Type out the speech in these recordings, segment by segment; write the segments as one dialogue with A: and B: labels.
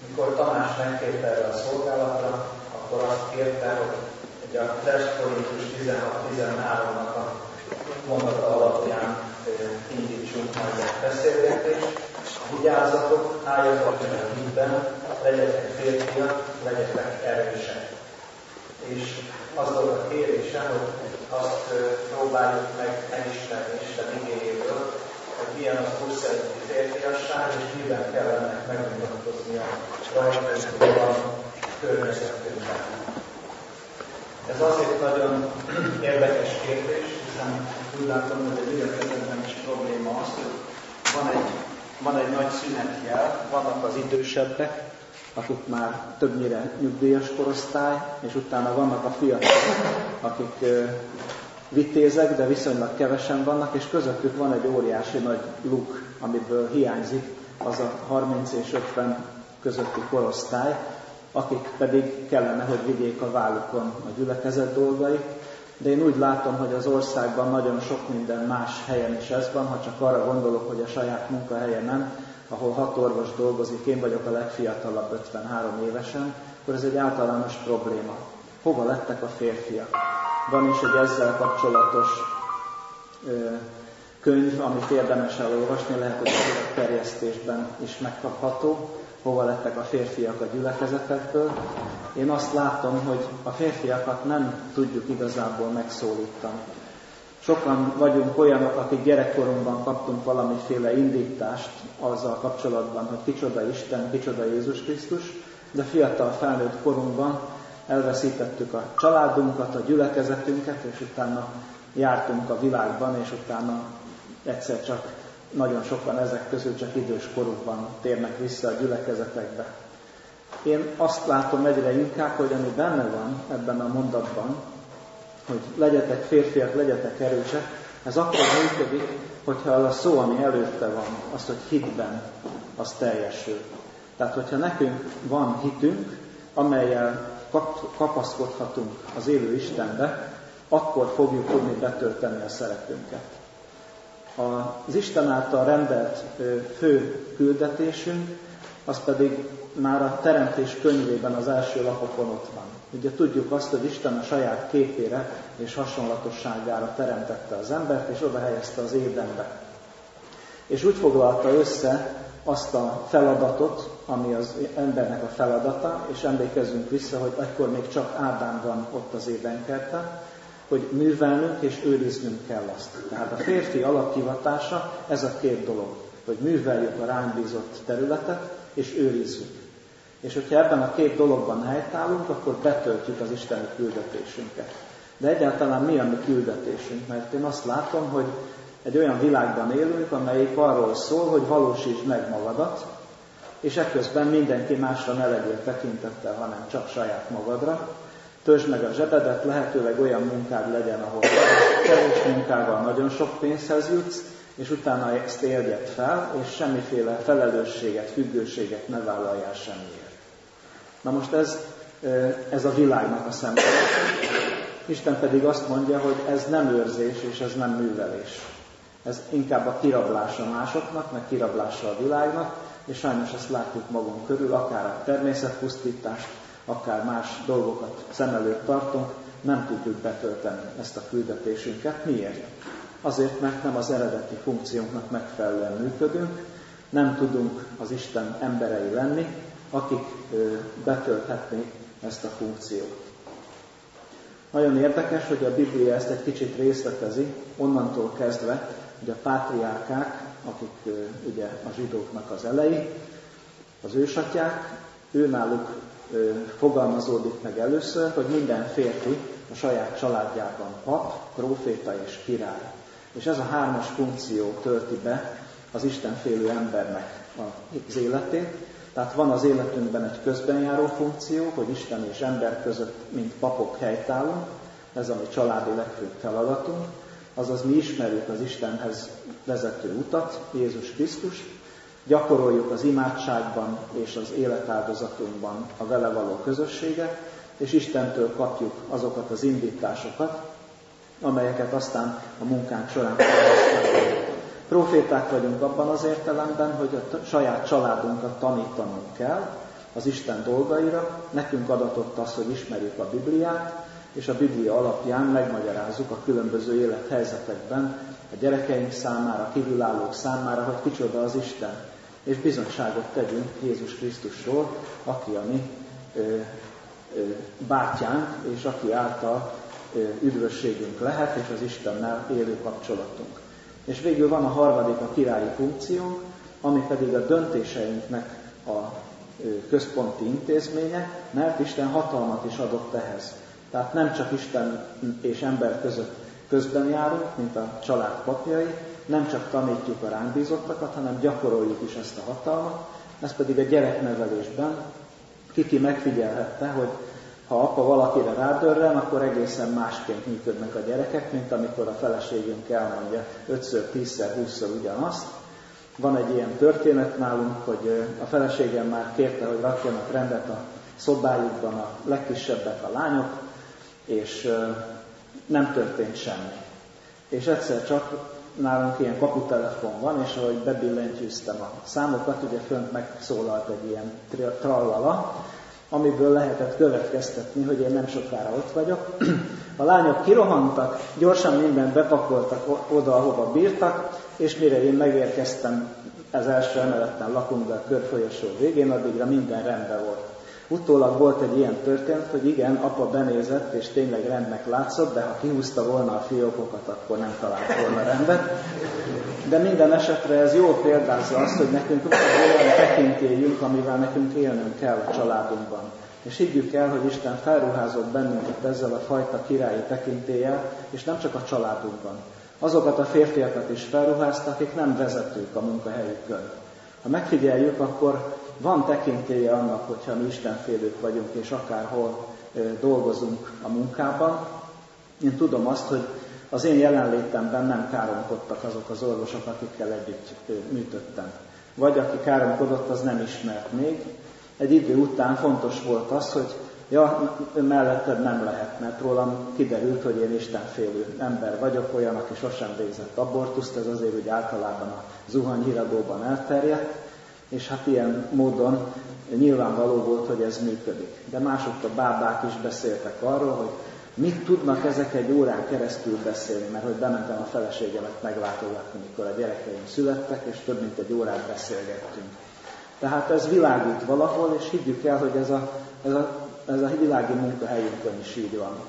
A: Mikor Tamás megkérte erre a szolgálatra, akkor azt kérte, hogy a 1 Korintus 16-13-nak a mondata alapján indítsunk majd egy beszélgetést. Vigyázzatok, álljatok meg a hitben, legyetek férfiak, legyetek erősek. És az volt a kérésem, hogy azt próbáljuk meg elismerni Isten igéjéből, hogy milyen az Úr szerinti férfiasság, és miben kell ennek megmutatkozni a rajtunkban, környezetünkben. Ez azért nagyon érdekes kérdés, hiszen úgy látom, hogy a gyülekezetben is probléma az, hogy van egy nagy szünetjel, vannak az idősebbek, akik már többnyire nyugdíjas korosztály, és utána vannak a fiatalok, akik vitézek, de viszonylag kevesen vannak, és közöttük van egy óriási nagy luk, amiből hiányzik az a 30 és 50 közötti korosztály, akik pedig kellene, hogy vigyék a vállukon a gyülekezet dolgait. De én úgy látom, hogy az országban nagyon sok minden más helyen is ez van, ha csak arra gondolok, hogy a saját munkahelyemen, ahol 6 orvos dolgozik, én vagyok a legfiatalabb 53 évesen, akkor ez egy általános probléma. Hova lettek a férfiak? Van is egy ezzel kapcsolatos könyv, amit érdemes elolvasni, lehet, hogy a terjesztésben is megkapható. Hova lettek a férfiak a gyülekezetekből. Én azt látom, hogy a férfiakat nem tudjuk igazából megszólítani. Sokan vagyunk olyanok, akik gyerekkorunkban kaptunk valamiféle indítást azzal kapcsolatban, hogy kicsoda Isten, kicsoda Jézus Krisztus, de fiatal felnőtt korunkban elveszítettük a családunkat, a gyülekezetünket, és utána jártunk a világban, és utána egyszer csak nagyon sokan ezek közül csak idős korukban térnek vissza a gyülekezetekbe. Én azt látom egyre inkább, hogy ami benne van ebben a mondatban, hogy legyetek férfiak, legyetek erősek, ez akkor működik, hogyha az a szó, ami előtte van, az, hogy hitben, az teljesül. Tehát, hogyha nekünk van hitünk, amellyel kapaszkodhatunk az élő Istenbe, akkor fogjuk tudni betölteni a szerepünket. Az Isten által rendelt fő küldetésünk, az pedig már a Teremtés könyvében az első lapokon ott van. Ugye tudjuk azt, hogy Isten a saját képére és hasonlatosságára teremtette az embert, és oda helyezte az Édenbe. És úgy foglalta össze azt a feladatot, ami az embernek a feladata, és emlékezzünk vissza, hogy akkor még csak Ádám van ott az Édenkertben, hogy művelnünk és őriznünk kell azt. Tehát a férfi alaphivatása ez a 2 dolog, hogy műveljük a ránk bízott területet, és őrizzük. És hogyha ebben a 2 dologban helytállunk, akkor betöltjük az isteni küldetésünket. De egyáltalán mi a mi küldetésünk? Mert én azt látom, hogy egy olyan világban élünk, amelyik arról szól, hogy valósítsd meg magadat, és ekközben mindenki másra ne legyél tekintettel, hanem csak saját magadra. Töltsd meg a zsebedet, lehetőleg olyan munkád legyen, ahol kevés munkával nagyon sok pénzhez jutsz, és utána ezt éljed fel, és semmiféle felelősséget, függőséget ne vállaljál semmiért. Na most ez a világnak a szempontja. Isten pedig azt mondja, hogy ez nem őrzés, és ez nem művelés. Ez inkább a kirablása másoknak, meg kirablása a világnak, és sajnos ezt látjuk magunk körül, akár a természetpusztítást, akár más dolgokat szem előtt tartunk, nem tudjuk betölteni ezt a küldetésünket. Miért? Azért, mert nem az eredeti funkciónknak megfelelően működünk, nem tudunk az Isten emberei lenni, akik betölthetnék ezt a funkciót. Nagyon érdekes, hogy a Biblia ezt egy kicsit részletezi, onnantól kezdve, hogy a pátriárkák, akik ugye a zsidóknak az elejé, az ősatyák, őnáluk fogalmazódik meg először, hogy minden férfi a saját családjában pap, próféta és király. És ez a 3-as funkció tölti be az istenfélő embernek az életét. Tehát van az életünkben egy közbenjáró funkció, hogy Isten és ember között, mint papok helytállunk, ez a mi családi legfőbb feladatunk, azaz mi ismerjük az Istenhez vezető utat, Jézus Krisztust, gyakoroljuk az imádságban és az életáldozatunkban a vele való közösséget, és Istentől kapjuk azokat az indításokat, amelyeket aztán a munkánk során felhasználunk. Proféták vagyunk abban az értelemben, hogy a saját családunkat tanítanunk kell, az Isten dolgaira, nekünk adatott az, hogy ismerjük a Bibliát, és a Biblia alapján megmagyarázzuk a különböző élethelyzetekben a gyerekeink számára, a kívülállók számára, hogy kicsoda az Isten, és bizonyságot tegyünk Jézus Krisztusról, aki a mi bátyánk, és aki által üdvösségünk lehet, és az Istennel élő kapcsolatunk. És végül van a harmadik, a királyi funkciónk, ami pedig a döntéseinknek a központi intézménye, mert Isten hatalmat is adott ehhez. Tehát nem csak Isten és ember között közben járunk, mint a család papjai, nem csak tanítjuk a ránk bízottakat, hanem gyakoroljuk is ezt a hatalmat. Ez pedig a gyereknevelésben ki megfigyelhette, hogy ha apa valakire rádörren, akkor egészen másként működnek a gyerekek, mint amikor a feleségünk elmondja 5-ször, 10-szer, 20-szor ugyanazt. Van egy ilyen történet nálunk, hogy a feleségem már kérte, hogy rakjanak rendet a szobájukban a legkisebbek, a lányok, és nem történt semmi. És egyszer csak nálunk ilyen kaputelefon van, és ahogy bebillentyűztem a számokat, ugye fönt megszólalt egy ilyen trallala, amiből lehetett következtetni, hogy én nem sokára ott vagyok. A lányok kirohantak, gyorsan mindent bepakoltak oda, ahova bírtak, és mire én megérkeztem, az első emeleten lakunk, de a körfolyosó végén, addigra minden rendben volt. Utólag volt egy ilyen történet, hogy igen, apa benézett, és tényleg rendnek látszott, de ha kihúzta volna a fiókokat, akkor nem talált volna rendet. De minden esetre ez jól példázza azt, hogy nekünk van olyan tekintélyünk, amivel nekünk élnünk kell a családunkban. És higgyük el, hogy Isten felruházott bennünket ezzel a fajta királyi tekintéllyel, és nem csak a családunkban. Azokat a férfiakat is felruházta, akik nem vezetők a munkahelyükön. Ha megfigyeljük, akkor van tekintélye annak, hogyha mi istenfélők vagyunk, és akárhol dolgozunk a munkában. Én tudom azt, hogy az én jelenlétemben nem káromkodtak azok az orvosok, akikkel együtt műtöttem. Vagy aki káromkodott, az nem ismert még. Egy idő után fontos volt az, hogy melletted nem lehet, mert rólam kiderült, hogy én istenfélő ember vagyok, olyan, aki sosem végzett abortuszt, ez azért úgy általában a zuhanyhíragóban elterjedt, és hát ilyen módon nyilvánvaló volt, hogy ez működik. De mások a bábák is beszéltek arról, hogy mit tudnak ezek egy órán keresztül beszélni, mert hogy bementem a feleségemet meglátogatni, mikor a gyerekeim születtek, és több mint egy órát beszélgettünk. Tehát ez világít valahol, és higgyük el, hogy ez a világi munkahelyünkön is így van.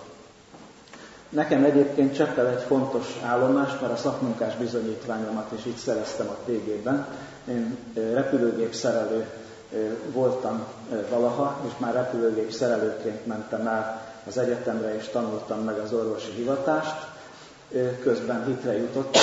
A: Nekem egyébként Cseppel egy fontos állomás, mert a szakmunkás bizonyítványomat is itt szereztem a TG-ben. Én repülőgép szerelő voltam valaha, és már repülőgép szerelőként mentem el az egyetemre, és tanultam meg az orvosi hivatást. Közben hitre jutottam.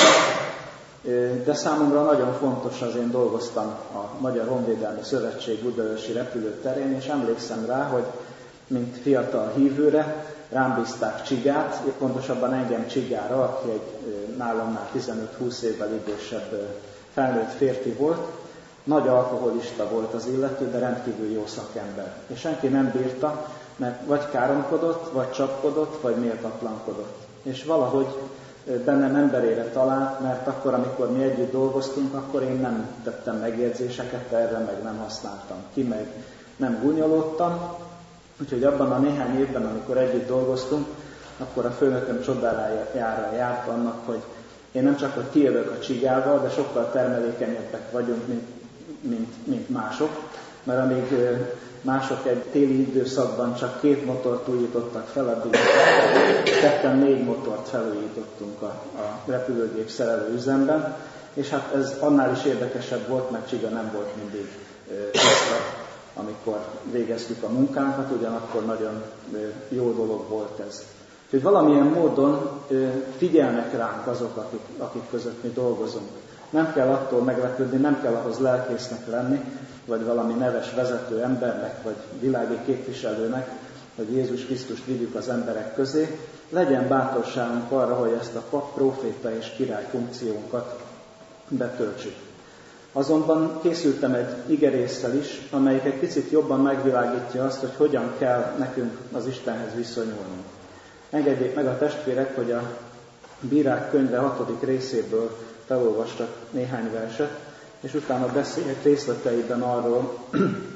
A: De számomra nagyon fontos, az én dolgoztam a Magyar Honvédelmi Szövetség Budaörsi repülőterén, és emlékszem rá, hogy mint fiatal hívőre rám bízták Csigát, pontosabban engem Csigára, aki egy nálamnál 15-20 évvel idősebb felnőtt férfi volt. Nagy alkoholista volt az illető, de rendkívül jó szakember. És senki nem bírta, mert vagy káromkodott, vagy csapkodott, vagy méltatlankodott. És valahogy bennem emberére talált, mert akkor, amikor mi együtt dolgoztunk, akkor én nem tettem megjegyzéseket erre, meg nem használtam ki, meg nem gúnyolódtam. Úgyhogy abban a néhány évben, amikor együtt dolgoztunk, akkor a főnököm csodájára járt annak, hogy én nem csak, hogy kijövök a Csigával, de sokkal termelékenyebbek vagyunk, mint mások, mert amíg mások egy téli időszakban csak 2 motort újítottak fel, addig ketten 4 motort felújítottunk a repülőgép szerelő üzemben, és hát ez annál is érdekesebb volt, mert Csiga nem volt mindig tiszta, amikor végeztük a munkánkat, ugyanakkor nagyon jó dolog volt ez. Úgyhogy valamilyen módon figyelnek ránk azok, akik között mi dolgozunk. Nem kell attól meglepődni, nem kell ahhoz lelkésznek lenni, vagy valami neves vezető embernek, vagy világi képviselőnek, hogy Jézus Krisztust vigyük az emberek közé. Legyen bátorságunk arra, hogy ezt a pap, próféta és király funkciónkat betöltsük. Azonban készültem egy igerésszel is, amelyik egy picit jobban megvilágítja azt, hogy hogyan kell nekünk az Istenhez viszonyulnunk. Engedjék meg a testvérek, hogy a Bírák könyve 6. részéből felolvastak néhány verset, és utána beszéljek részleteiben arról,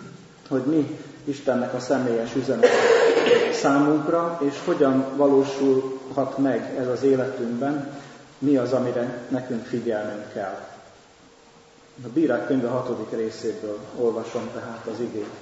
A: hogy mi Istennek a személyes üzenete számunkra, és hogyan valósulhat meg ez az életünkben, mi az, amire nekünk figyelnünk kell. A Bírák könyve 6. részéből olvasom tehát az igét.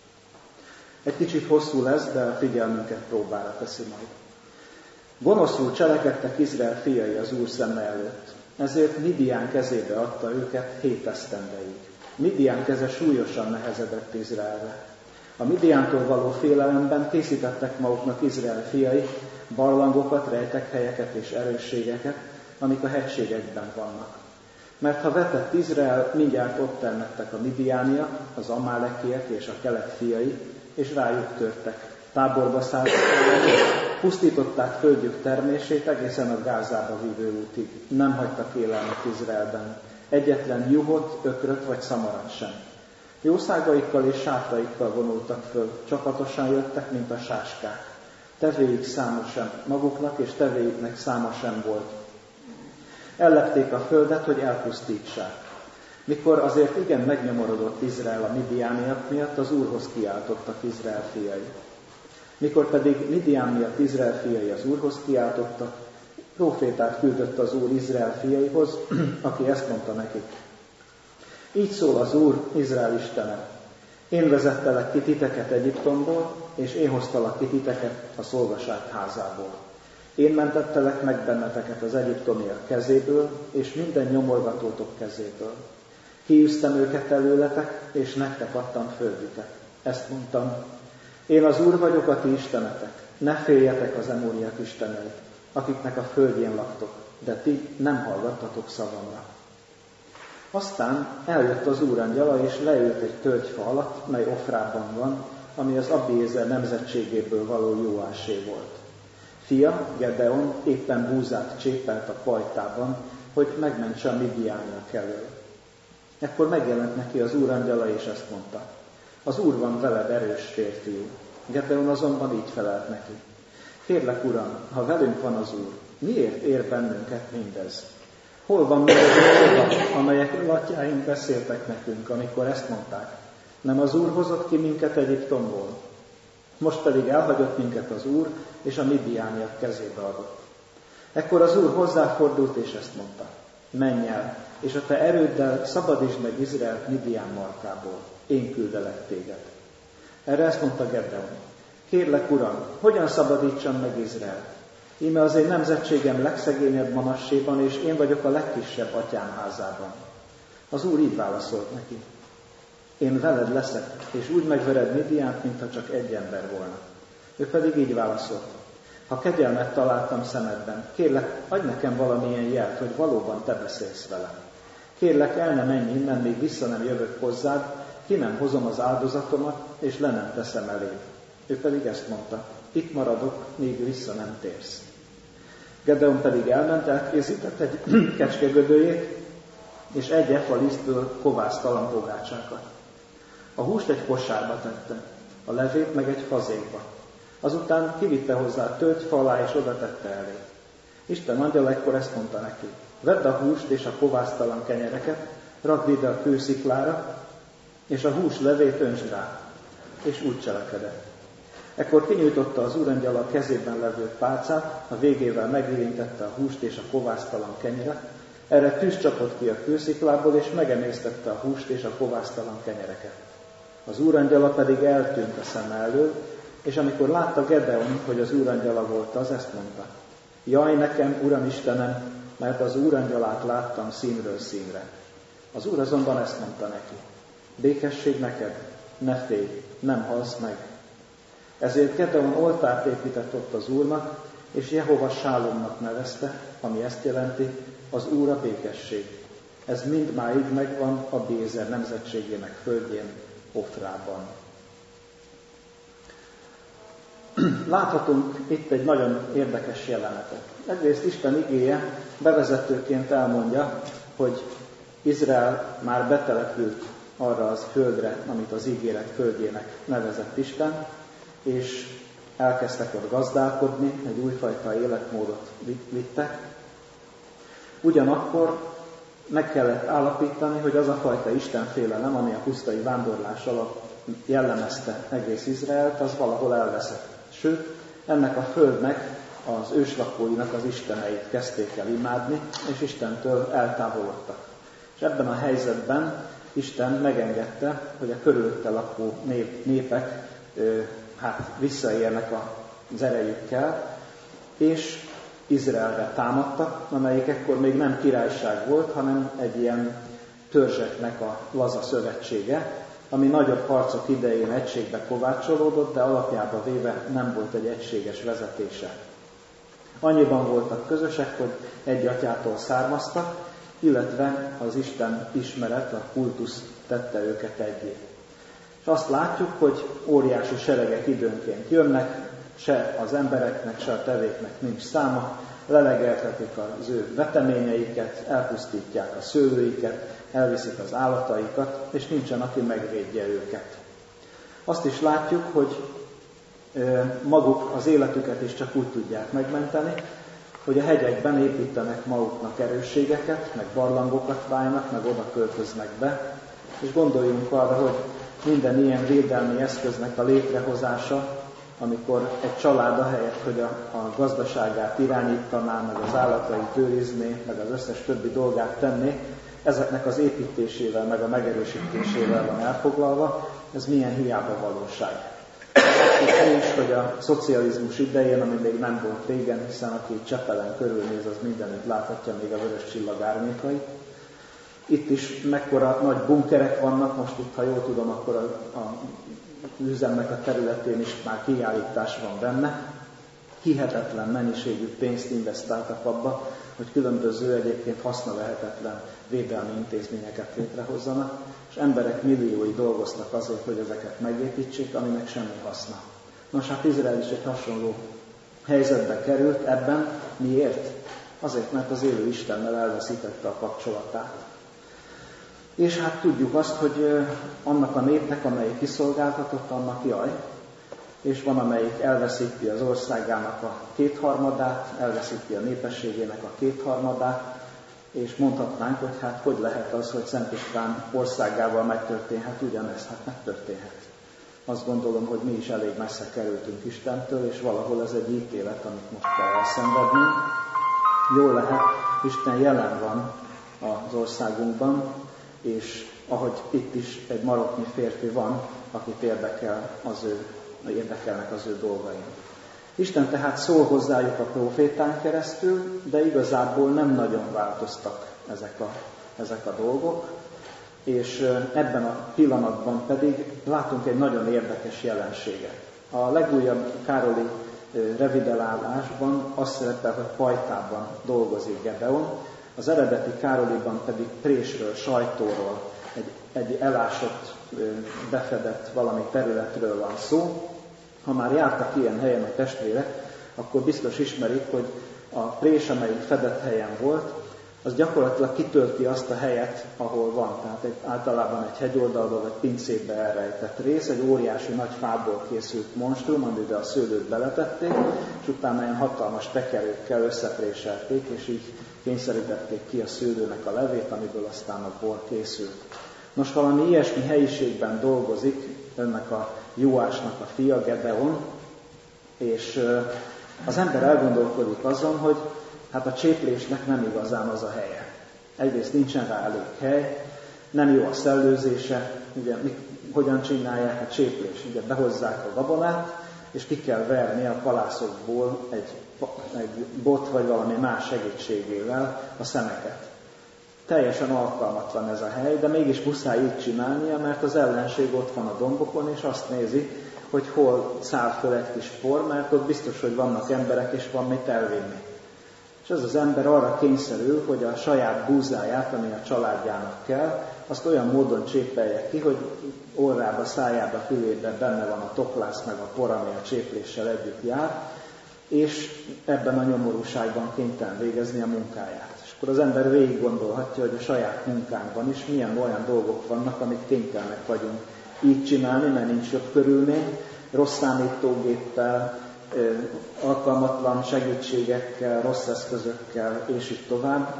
A: Egy kicsit hosszú lesz, de a figyelmünket próbára teszi majd. Gonoszul cselekedtek Izrael fiai az Úr szeme előtt, ezért Midián kezébe adta őket 7 esztendeig. Midián keze súlyosan nehezedett Izraelre. A Midiántól való félelemben készítettek maguknak Izrael fiai barlangokat, rejtekhelyeket és erősségeket, amik a hegységekben vannak. Mert ha vetett Izrael, mindjárt ott termettek a midiániak, az amálekiek és a kelet fiai, és rájuk törtek. Táborba szálltak elleni, pusztították földjük termését egészen a Gázába vívő útig. Nem hagytak élelmet Izraelben. Egyetlen juhot, ökröt vagy szamarat sem. Jószágaikkal és sátraikkal vonultak föl, csapatosan jöttek, mint a sáskák. Tevéik száma sem, maguknak és tevéiknek száma sem volt. Ellepték a földet, hogy elpusztítsák. Mikor azért igen megnyomorodott Izrael a midiániak miatt, az Úrhoz kiáltottak Izrael fiai. Mikor pedig Midián miatt Izrael fiai az Úrhoz kiáltottak, prófétát küldött az Úr Izrael fiaihoz, aki ezt mondta nekik. Így szól az Úr, Izrael Istene. Én vezettelek ki titeket Egyiptomból, és én hoztalak ki titeket a szolgaság házából. Én mentettelek meg benneteket az egyiptomiak kezéből, és minden nyomorgatótok kezéből. Kiűztem őket előletek, és nektek adtam földüket. Ezt mondtam, én az Úr vagyok, a ti istenetek. Ne féljetek az emóriák isteneit, akiknek a földjén laktok, de ti nem hallgattatok szavamra. Aztán eljött az Úr angyala, és leült egy tölgyfa alatt, mely Ofrában van, ami az Abiézer nemzetségéből való Jóásé volt. Fia, Gedeon éppen búzát csépelt a pajtában, hogy megmentse a midiániak elől. Ekkor megjelent neki az Úr angyala, és ezt mondta. Az Úr van veled, erős férfiú. Gedeon azonban így felelt neki. Kérlek, Uram, ha velünk van az Úr, miért ér bennünket mindez? Hol van még az dolgok, amelyek atyáink beszéltek nekünk, amikor ezt mondták? Nem az Úr hozott ki minket Egyiptomból? Most pedig elhagyott minket az Úr, és a midiániak kezébe adott. Ekkor az Úr hozzáfordult, és ezt mondta. Menj el, és a te erőddel szabadítsd meg Izraelt Midián markából. Én küldelek téged. Erre ezt mondta Gedeon. Kérlek, Uram, hogyan szabadítsam meg Izraelt? Íme az én nemzetségem legszegényebb manasséban, és én vagyok a legkisebb atyám házában. Az Úr így válaszolt neki. Én veled leszek, és úgy megvered Midiánt, mintha csak egy ember volna. Ő pedig így válaszolt. Ha kegyelmet találtam szemedben, kérlek, adj nekem valamilyen jelt, hogy valóban te beszélsz velem. Kérlek, el ne menj innen, még vissza nem jövök hozzád, ki nem hozom az áldozatomat, és le nem teszem eléd. Ő pedig ezt mondta, itt maradok, míg vissza nem térsz. Gedeon pedig elment, elkészített egy kecskegödőjét, és egy efa lisztből kovásztalan pogácsákat. A húst egy kosárba tette, a levét meg egy fazékba. Azután kivitte hozzá a tölgyfa alá, és oda tette elé. Isten angyala ekkor ezt mondta neki, vedd a húst és a kovásztalan kenyereket, rakd ide a kősziklára, és a hús levét öntsd rá, és úgy cselekedett. Ekkor kinyújtotta az úrangyala a kezében levő pálcát, a végével megérintette a húst és a kovásztalan kenyeret, erre tűz csapott ki a kősziklából, és megemésztette a húst és a kovásztalan kenyereket. Az úrangyala pedig eltűnt a szeme elől, és amikor látta Gedeon, hogy az úrangyala volt az, ezt mondta. Jaj nekem, Uram Istenem, mert az úrangyalát láttam színről színre. Az Úr azonban ezt mondta neki. Békesség neked, ne félj, nem halsz meg. Ezért Gedeon oltárt épített ott az Úrnak, és Jehova Sálomnak nevezte, ami ezt jelenti, az Úr a békesség. Ez mindmáig megvan a Bézer nemzetségének földjén, Ofrában. Láthatunk itt egy nagyon érdekes jelenetet. Egyrészt Isten igéje bevezetőként elmondja, hogy Izrael már betelepült arra az földre, amit az ígéret földjének nevezett Isten, és elkezdtek ott gazdálkodni, egy újfajta életmódot vittek. Ugyanakkor meg kellett állapítani, hogy az a fajta istenfélelem, ami a pusztai vándorlás alatt jellemezte egész Izraelt, az valahol elveszett. Sőt, ennek a földnek, az őslakóinak az isteneit kezdték el imádni, és Istentől eltávolodtak. És ebben a helyzetben Isten megengedte, hogy a körülötte lakó népek visszaérnek az erejükkel, és Izraelre támadtak, amelyik ekkor még nem királyság volt, hanem egy ilyen törzseknek a laza szövetsége, ami nagyobb harcok idején egységbe kovácsolódott, de alapjába véve nem volt egy egységes vezetése. Annyiban voltak közösek, hogy egy atyától származtak, illetve az Isten ismeret, a kultusz tette őket egyé. És azt látjuk, hogy óriási seregek időnként jönnek, se az embereknek, se a tevéknek nincs száma, lelegeltetik az ő veteményeiket, elpusztítják a szőlőiket, elviszik az állataikat, és nincsen, aki megvédje őket. Azt is látjuk, hogy maguk az életüket is csak úgy tudják megmenteni, hogy a hegyekben építenek maguknak erősségeket, meg barlangokat válnak, meg oda költöznek be, és gondoljunk arra, hogy minden ilyen védelmi eszköznek a létrehozása, amikor egy család ahelyett, hogy a gazdaságát irányítaná, meg az állatait őrizné, meg az összes többi dolgát tenné, ezeknek az építésével, meg a megerősítésével van elfoglalva, ez milyen hiába valóság. És is, hogy a szocializmus idején, ami még nem volt régen, hiszen aki Csepelen körülnéz, az mindenütt láthatja még a Vörös Csillag árnyékait. Itt is mekkora nagy bunkerek vannak, most itt, ha jól tudom, akkor a üzemnek a területén is már kiállítás van benne. Hihetetlen mennyiségű pénzt investáltak abba, hogy különböző egyébként hasznavehetetlen védelmi intézményeket létrehozzanak, és emberek milliói dolgoztak azért, hogy ezeket megépítsék, aminek semmi haszna. Nos, hát Izrael is egy hasonló helyzetbe került ebben. Miért? Azért, mert az élő Istennel elveszítette a kapcsolatát. És hát tudjuk azt, hogy annak a népnek, amelyik kiszolgáltatott, annak jaj, és van, amelyik elveszíti az országának a 2/3, elveszíti a népességének a 2/3, és mondhatnánk, hogy hát hogy lehet az, hogy Szent István országával megtörténhet ugyanez? Hát megtörténhet. Azt gondolom, hogy mi is elég messze kerültünk Istentől, és valahol ez egy ítélet, amit most kell elszenvednünk. Jól lehet, Isten jelen van az országunkban, és ahogy itt is egy maroknyi férfi van, akit érdekelnek az ő dolgaim. Isten tehát szól hozzájuk a prófétán keresztül, de igazából nem nagyon változtak ezek a dolgok, és ebben a pillanatban pedig látunk egy nagyon érdekes jelenséget. A legújabb Károli revidelálásban azt szerepel, hogy pajtában dolgozik Gedeon, az eredeti Károliban pedig présről, sajtóról, egy elásott, befedett valami területről van szó. Ha már jártak ilyen helyen a testvérek, akkor biztos ismerik, hogy a prés, amelyik fedett helyen volt, az gyakorlatilag kitölti azt a helyet, ahol van. Tehát általában egy hegyoldalba vagy pincébe elrejtett rész, egy óriási nagy fából készült monstrum, amiben a szőlőt beletették, és utána ilyen hatalmas tekerőkkel összepréselték, és így kényszerítették ki a szőlőnek a levét, amiből aztán a bor készült. Nos, valami ilyesmi helyiségben dolgozik ennek a Jóásnak a fia, Gedeon, és az ember elgondolkodik azon, hogy hát a cséplésnek nem igazán az a helye. Egyrészt nincsen rá elég hely, nem jó a szellőzése, ugye hogyan csinálják a cséplést? Ugye behozzák a gabonát, és ki kell verni a palászokból egy bot vagy valami más segítségével a szemeket. Teljesen alkalmatlan ez a hely, de mégis muszáj így csinálnia, mert az ellenség ott van a dombokon, és azt nézi, hogy hol száll föl egy kis por, mert ott biztos, hogy vannak emberek, és van mit elvinni. És ez az ember arra kényszerül, hogy a saját búzáját, ami a családjának kell, azt olyan módon csépelje ki, hogy orrába, szájába, fülébe benne van a toklász, meg a por, ami a csépléssel együtt jár, és ebben a nyomorúságban kénytelen végezni a munkáját. És akkor az ember végig gondolhatja, hogy a saját munkánkban is milyen olyan dolgok vannak, amit kénytelenek vagyunk így csinálni, mert nincs jobb körülmény, rossz számítógéppel, alkalmatlan segítségekkel, rossz eszközökkel, és így tovább.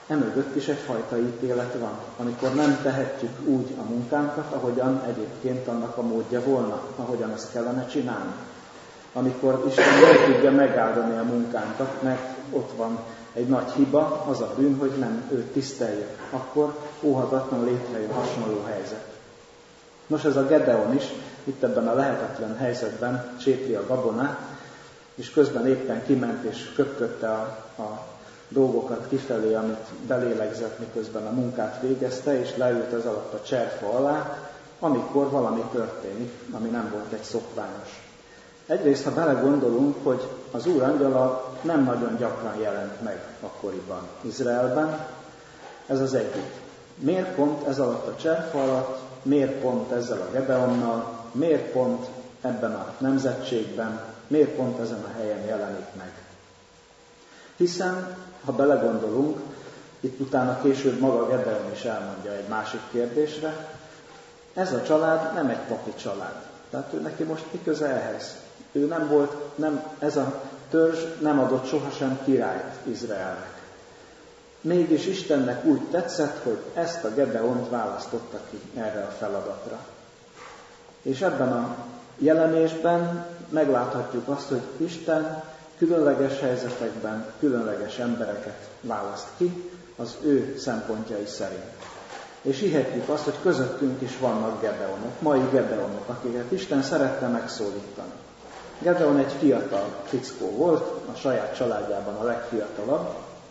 A: emögött is egyfajta ítélet van, amikor nem tehetjük úgy a munkánkat, ahogyan egyébként annak a módja volna, ahogyan azt kellene csinálni. Amikor Isten nem tudja megáldani a munkánkat, mert ott van egy nagy hiba, az a bűn, hogy nem őt tiszteljük, akkor óhatatlan létrejön hasonló helyzet. Nos, ez a Gedeon is itt ebben a lehetetlen helyzetben csépli a gabonát, és közben éppen kiment és köpködte a dolgokat kifelé, amit belélegzett, miközben a munkát végezte, és leült ez alatt a cserfa alá, amikor valami történik, ami nem volt egy szokványos. Egyrészt, ha belegondolunk, hogy az Úr angyala nem nagyon gyakran jelent meg akkoriban Izraelben, ez az egyik. Miért pont ez alatt a cserfa alatt, miért pont ezzel a Gedeonnal, miért pont ebben a nemzetségben, miért pont ezen a helyen jelenik meg? Hiszen, ha belegondolunk, itt utána később maga Gedeon is elmondja egy másik kérdésre, ez a család nem egy papi család. Tehát ő neki most mi köze ehhez? Ő ez a törzs nem adott sohasem királyt Izraelnek. Mégis Istennek úgy tetszett, hogy ezt a Gedeont választotta ki erre a feladatra. És ebben a jelenésben megláthatjuk azt, hogy Isten különleges helyzetekben különleges embereket választ ki az ő szempontjai szerint. És hihetjük azt, hogy közöttünk is vannak Gedeonok, mai Gedeonok, akiket Isten szerette megszólítani. Gedeon egy fiatal fickó volt, a saját családjában a legfiatalabb,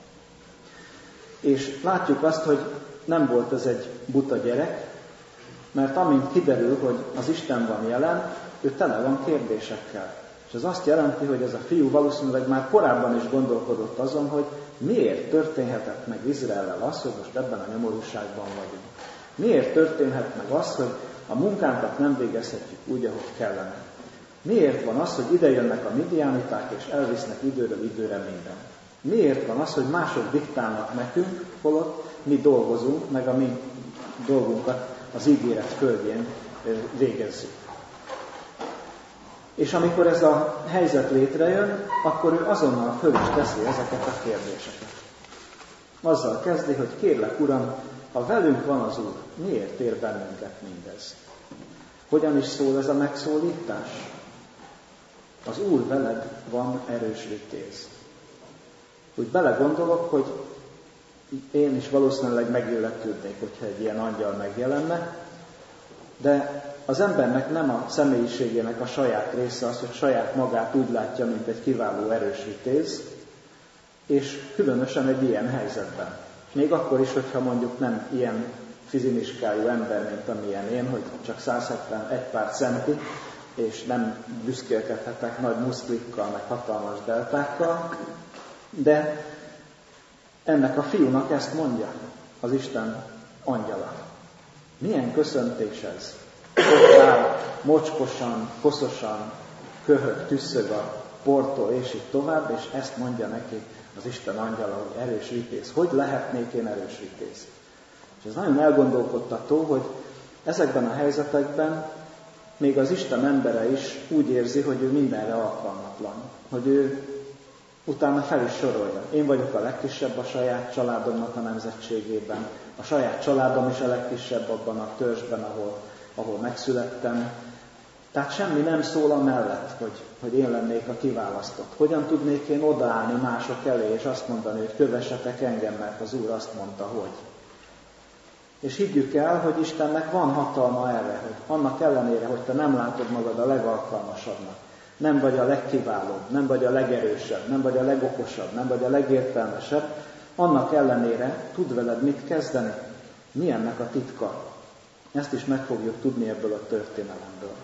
A: és látjuk azt, hogy nem volt ez egy buta gyerek, mert amint kiderül, hogy az Isten van jelen, ő tele van kérdésekkel. És ez azt jelenti, hogy ez a fiú valószínűleg már korábban is gondolkodott azon, hogy miért történhetett meg Izraellel az, hogy most ebben a nyomorúságban vagyunk. Miért történhet meg az, hogy a munkánkat nem végezhetjük úgy, ahogy kellene. Miért van az, hogy ide jönnek a midiániták, és elvisznek időről időre minden? Miért van az, hogy mások diktálnak nekünk, holott mi dolgozunk, meg a mi dolgunkat az ígéret földjén végezzük? És amikor ez a helyzet létrejön, akkor ő azonnal föl is teszi ezeket a kérdéseket. Azzal kezdi, hogy kérlek, Uram, ha velünk van az Úr, miért ér bennünket mindez? Hogyan is szól ez a megszólítás? Az Úr veled van, erős vitéz. Úgy belegondolok, hogy én is valószínűleg megilletődnék, hogyha egy ilyen angyal megjelenne, de az embernek nem a személyiségének a saját része az, hogy saját magát úgy látja, mint egy kiváló erős vitéz, és különösen egy ilyen helyzetben. Még akkor is, hogyha mondjuk nem ilyen fizimiskájú ember, mint amilyen én, hogy csak 171 pár centi, és nem büszkélkedhetek nagy muszklikkal, meg hatalmas deltákkal, de ennek a fiúnak ezt mondja az Isten angyala. Milyen köszöntés ez? Ott áll, mocskosan, koszosan, köhög, tüsszög a portól, és így tovább, és ezt mondja neki az Isten angyala, hogy erős vitéz. Hogy lehetnék én erős vitéz? És ez nagyon elgondolkodtató, hogy ezekben a helyzetekben még az Isten embere is úgy érzi, hogy ő mindenre alkalmatlan. Hogy ő utána fel is sorolja. Én vagyok a legkisebb a saját családomnak a nemzetségében. A saját családom is a legkisebb abban a törzsben, ahol megszülettem. Tehát semmi nem szól amellett, hogy én lennék a kiválasztott. Hogyan tudnék én odaállni mások elé, és azt mondani, hogy kövessetek engem, mert az Úr azt mondta, hogy. És higgyük el, hogy Istennek van hatalma erre, hogy annak ellenére, hogy te nem látod magad a legalkalmasabbnak, nem vagy a legkiválóbb, nem vagy a legerősebb, nem vagy a legokosabb, nem vagy a legértelmesebb, annak ellenére tud veled mit kezdeni? Mi ennek a titka? Ezt is meg fogjuk tudni ebből a történelemből.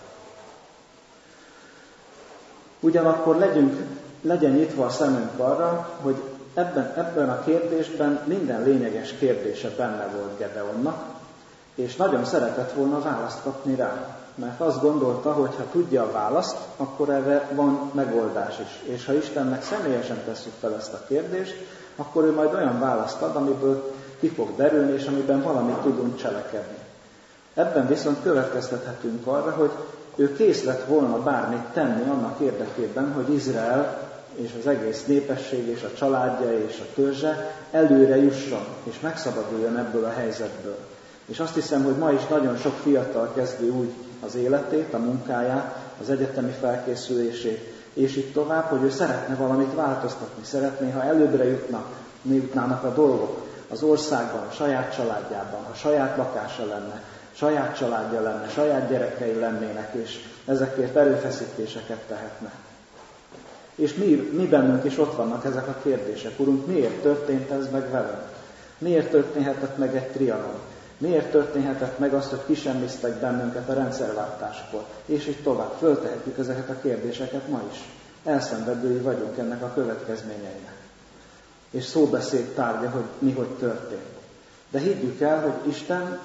A: Ugyanakkor legyen nyitva a szemünk arra, hogy ebben a kérdésben minden lényeges kérdése benne volt Gedeonnak, és nagyon szeretett volna választ kapni rá. Mert azt gondolta, hogy ha tudja a választ, akkor erre van megoldás is. És ha Istennek személyesen tesszük fel ezt a kérdést, akkor ő majd olyan választ ad, amiből ki fog derülni, és amiben valamit tudunk cselekedni. Ebben viszont következtethetünk arra, hogy ő kész lett volna bármit tenni annak érdekében, hogy Izrael és az egész népesség, és a családja, és a törzse előre jusson, és megszabaduljon ebből a helyzetből. És azt hiszem, hogy ma is nagyon sok fiatal kezdi úgy az életét, a munkáját, az egyetemi felkészülését, és így tovább, hogy ő szeretne valamit változtatni, szeretné, ha előbbre jutnának a dolgok az országban, a saját családjában, ha saját lakása lenne, saját családja lenne, saját gyerekei lennének, és ezekért erőfeszítéseket tehetne. És mi bennünk is ott vannak ezek a kérdések. Urunk, miért történt ez meg velünk? Miért történhetett meg egy trianon? Miért történhetett meg az, hogy kisemmiztek bennünket a rendszerváltáskor? És így tovább. Föltehetjük ezeket a kérdéseket ma is. Elszenvedői vagyunk ennek a következményeinek. És szóbeszéd tárgya, hogy mi hogy történt. De higgyük el, hogy Isten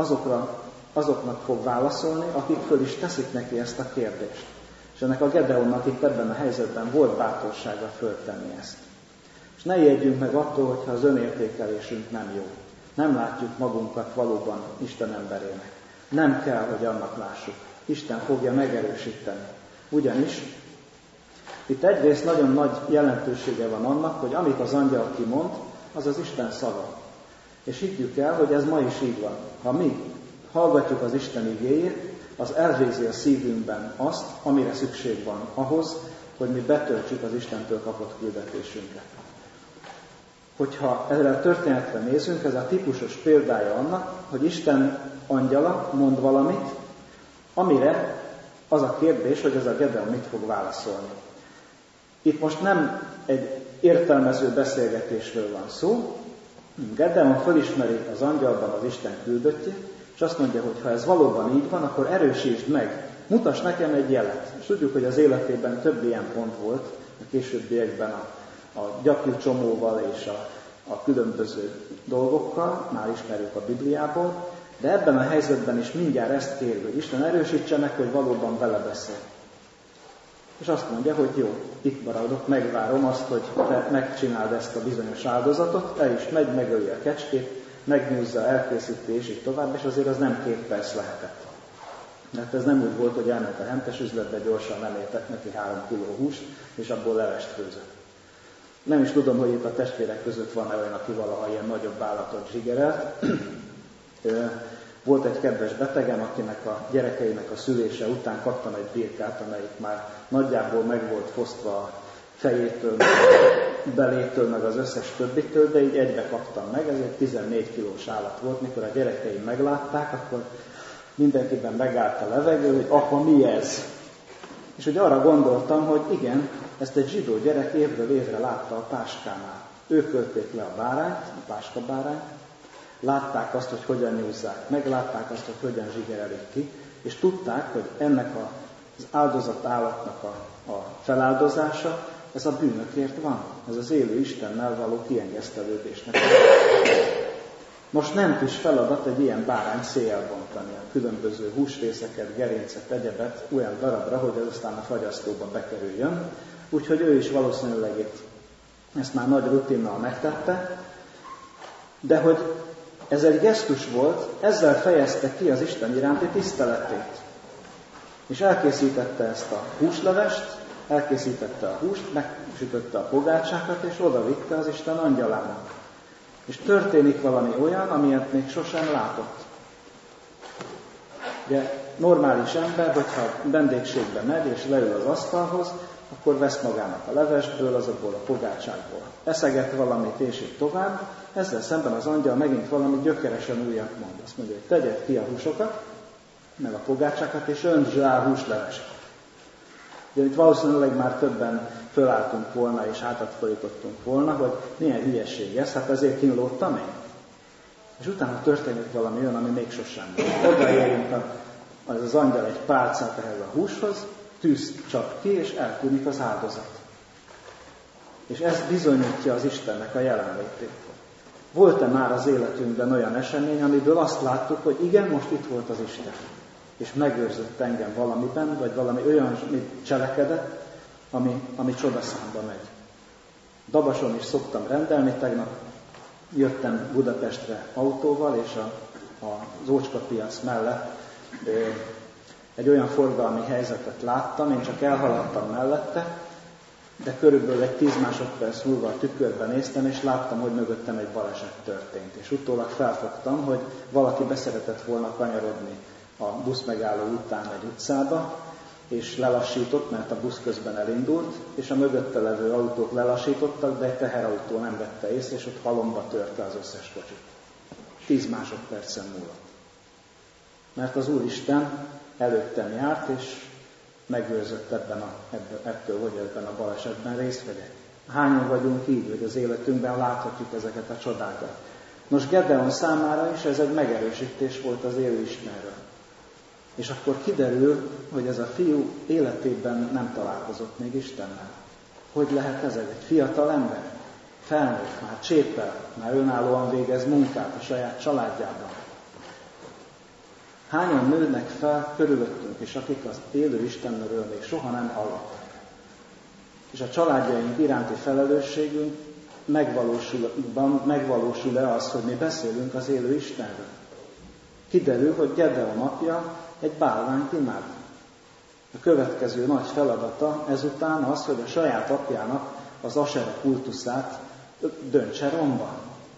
A: azoknak fog válaszolni, akik föl is teszik neki ezt a kérdést. És ennek a Gedeonnak itt ebben a helyzetben volt bátorsága föltenni ezt. És ne ijedjünk meg attól, hogyha az önértékelésünk nem jó. Nem látjuk magunkat valóban Isten emberének. Nem kell, hogy annak lássuk. Isten fogja megerősíteni. Ugyanis itt egyrészt nagyon nagy jelentősége van annak, hogy amit az angyal kimond, az az Isten szava. És higgyük el, hogy ez ma is így van. Ha mi hallgatjuk az Isten igéjét, az elvézi a szívünkben azt, amire szükség van ahhoz, hogy mi betöltsük az Istentől kapott küldetésünket. Hogyha erre a történetre nézünk, ez a típusos példája annak, hogy Isten angyala mond valamit, amire az a kérdés, hogy ez a Gedeon mit fog válaszolni. Itt most nem egy értelmező beszélgetésről van szó. Gedeon fölismeri az angyalban az Isten küldöttjét, és azt mondja, hogy ha ez valóban így van, akkor erősítsd meg, mutass nekem egy jelet. És tudjuk, hogy az életében több ilyen pont volt, a későbbiekben a gyapjúcsomóval és a különböző dolgokkal, már ismerjük a Bibliából, de ebben a helyzetben is mindjárt ezt kér, hogy Isten erősítse meg, hogy valóban vele beszél. És azt mondja, hogy jó, itt maradok, megvárom azt, hogy te megcsináld ezt a bizonyos áldozatot, el is megy, megöli a kecskét, megnyúzza, elkészíti, és így tovább, és azért az nem 2 perc lehetett. Mert ez nem úgy volt, hogy elment a hentes üzletbe, gyorsan lemétek neki 3 kiló húst, és abból levest főzött. Nem is tudom, hogy itt a testvérek között van-e olyan, aki valaha ilyen nagyobb állatot zsigerelt. Volt egy kedves betegem, akinek a gyerekeinek a szülése után kaptam egy birkát, amelyik már nagyjából meg volt fosztva a fejétől, belétől, meg az összes többitől, de így egybe kaptam meg, ez egy 14 kilós állat volt. Mikor a gyerekeim meglátták, akkor mindenkiben megállt a levegő, hogy apa, mi ez? És hogy arra gondoltam, hogy igen, ezt egy zsidó gyerek évről évre látta a páskánál. Ők költék le a bárányt, a páskabárányt, látták azt, hogy hogyan nyúzzák meg, látták azt, hogy hogyan zsigerelik ki, és tudták, hogy ennek az áldozat állatnak a feláldozása, ez a bűnökért van. Ez az élő Istennel való kiengesztelődésnek. Most nem kis feladat egy ilyen bárány széjjel bontani a különböző húsrészeket, gerincet, egyebet olyan darabra, hogy ez aztán a fagyasztóba bekerüljön. Úgyhogy ő is valószínűleg itt ezt már nagy rutinnal megtette, de hogy ez egy gesztus volt, ezzel fejezte ki az Isten iránti tiszteletét. És elkészítette ezt a húslevest, elkészítette a húst, megsütötte a pogácsákat, és odavitte az Isten angyalának. És történik valami olyan, amilyet még sosem látott. Ugye normális ember, hogyha vendégségbe megy és leül az asztalhoz, akkor vesz magának a levesből, azokból a pogácsákból. Eszeget valamit, és így tovább. Ezzel szemben az angyal megint valami gyökeresen újat mond. Azt mondja, hogy tegyed ki a húsokat, meg a pogácsákat, és öntsd rá a húslevest. De itt valószínűleg már többen fölálltunk volna, és hátat fordítottunk volna, hogy milyen hülyeség ez, hát ezért kínlódtam én. És utána történik valami olyan, ami még sosem volt. Odaérünk az angyal egy pálcát ehhez a húshoz, tűz csap ki, és eltűnik az áldozat. És ez bizonyítja az Istennek a jelenlétét. Volt-e már az életünkben olyan esemény, amiből azt láttuk, hogy igen, most itt volt az Isten, és megőrzött engem valamiben, vagy valami olyan cselekedett, ami csodaszámba megy. Dabason is szoktam rendelni, tegnap jöttem Budapestre autóval, és az Ócskapiac mellett egy olyan forgalmi helyzetet láttam, én csak elhaladtam mellette, de körülbelül egy 10 másodperc múlva a tükörben néztem, és láttam, hogy mögöttem egy baleset történt. És utólag felfogtam, hogy valaki beszeretett volna kanyarodni a buszmegálló után egy utcába, és lelassított, mert a busz közben elindult, és a mögötte levő autók lelassítottak, de egy teherautó nem vette észre, és ott halomba törte az összes kocsit. 10 másodpercen múlott. Mert az Úristen előttem járt, és megőrzött ettől, hogy ebben a balesetben részt vegyek. Hányan vagyunk így, hogy az életünkben láthatjuk ezeket a csodákat. Nos, Gedeon számára is ez egy megerősítés volt az élő Istenről. És akkor kiderül, hogy ez a fiú életében nem találkozott még Istennel. Hogy lehet ez egy fiatal ember? Felnőtt, már csépel, már önállóan végez munkát a saját családjában. Hányan nőnek fel körülöttünk, és akik az élő Istenről még soha nem hallottak. És a családjaink iránti felelősségünk megvalósul-e az, hogy mi beszélünk az élő Istenről? Kiderül, hogy Gedeon apja egy bálványt imád. A következő nagy feladata ezután az, hogy a saját apjának az Asera kultuszát döntse romba.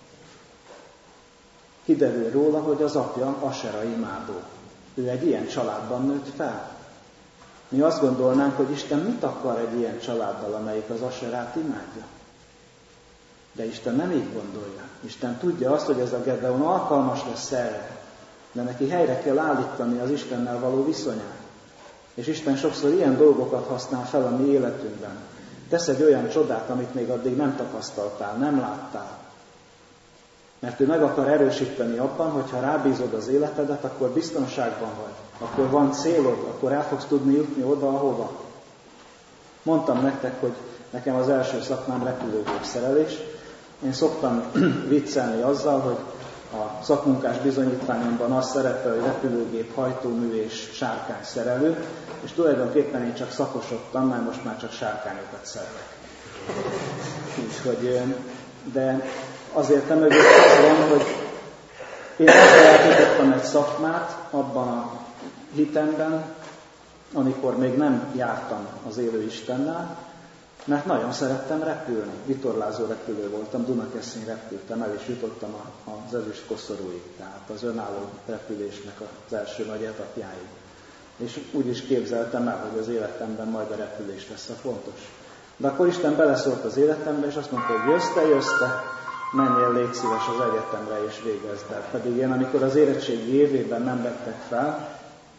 A: Kiderül róla, hogy az apja Asera imádó. Ő egy ilyen családban nőtt fel. Mi azt gondolnánk, hogy Isten mit akar egy ilyen családdal, amelyik az Aserát imádja. De Isten nem így gondolja. Isten tudja azt, hogy ez a Gedeon alkalmas lesz erre, de neki helyre kell állítani az Istennel való viszonyát. És Isten sokszor ilyen dolgokat használ fel a mi életünkben. Tesz egy olyan csodát, amit még addig nem tapasztaltál, nem láttál. Mert ő meg akar erősíteni abban, hogy ha rábízod az életedet, akkor biztonságban vagy. Akkor van célod, akkor el fogsz tudni jutni oda, ahova. Mondtam nektek, hogy nekem az első szakmám repülőgép szerelés. Én szoktam viccelni azzal, hogy a szakmunkás bizonyítványomban az szerepel, hogy repülőgép, hajtómű és sárkány szerelő, és tulajdonképpen én csak szakosodtam, mert most már csak sárkányokat szerelek. Úgyhogy, de azért nem mögött az van, hogy én elfelejtettem egy szakmát abban a hitemben, amikor még nem jártam az élő Istennel, mert nagyon szerettem repülni. Vitorlázó repülő voltam, Dunakeszin repültem el, és jutottam az ezüst koszorúig, tehát az önálló repülésnek az első nagy etapjáig. És úgy is képzeltem el, hogy az életemben majd a repülés lesz a fontos. De akkor Isten beleszólt az életembe, és azt mondta, hogy jössz te, menjél, légy szíves az egyetemre, és végezd el. Pedig én, amikor az érettségi évében nem vettek fel,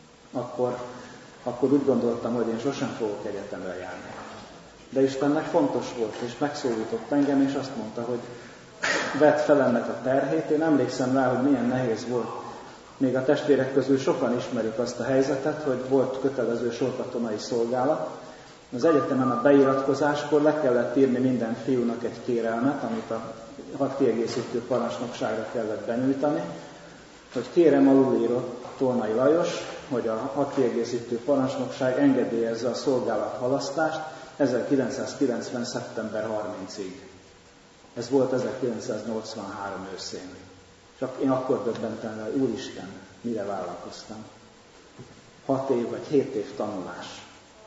A: akkor úgy gondoltam, hogy én sosem fogok egyetemre járni. De Istennek fontos volt, és megszólított engem, és azt mondta, hogy vedd fel ennek a terhét. Én emlékszem rá, hogy milyen nehéz volt. Még a testvérek közül sokan ismerik azt a helyzetet, hogy volt kötelező sorkatonai szolgálat. Az egyetemen a beiratkozáskor le kellett írni minden fiúnak egy kérelmet, amit a hadkiegészítő parancsnokságra kellett benyújtani, hogy kérem alulírott Tolnai Lajos, hogy a hadkiegészítő parancsnokság engedélyezze a szolgálat halasztást 1990. szeptember 30-ig. Ez volt 1983 őszén. Csak én akkor döbbentem rá, Úristen, mire vállalkoztam. 6 év vagy 7 év tanulás.